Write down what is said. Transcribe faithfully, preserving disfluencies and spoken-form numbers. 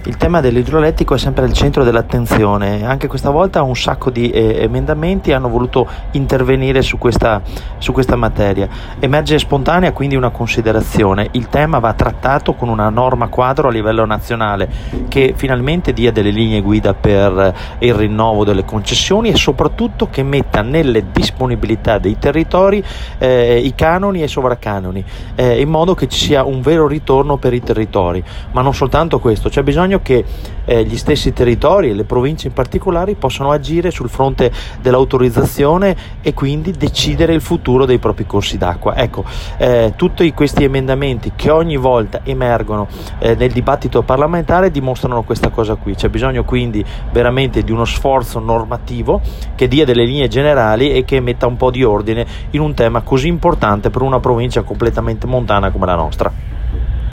il tema dell'idroelettrico è sempre al centro dell'attenzione. Anche questa volta un sacco di eh, emendamenti hanno voluto intervenire su questa, su questa materia. Emerge spontanea quindi una considerazione: il tema va trattato con una norma quadro a livello nazionale che finalmente dia delle linee guida per il rinnovo delle concessioni e soprattutto che metta nelle disponibilità dei territori eh, i canoni e i sovracanoni, eh, in modo che ci sia un vero ritorno per i territori. Ma non soltanto questo, c'è bisogno che eh, gli stessi territori e le province in particolare possano agire sul fronte dell'autorizzazione e quindi decidere il futuro dei propri corsi d'acqua. Ecco, eh, tutti questi emendamenti che ogni volta emergono eh, nel dibattito parlamentare dimostrano questa cosa qui. C'è bisogno quindi veramente di uno sforzo normativo che dia delle linee generali e che metta un po' di ordine in un tema così importante per una provincia completamente montana come la nostra.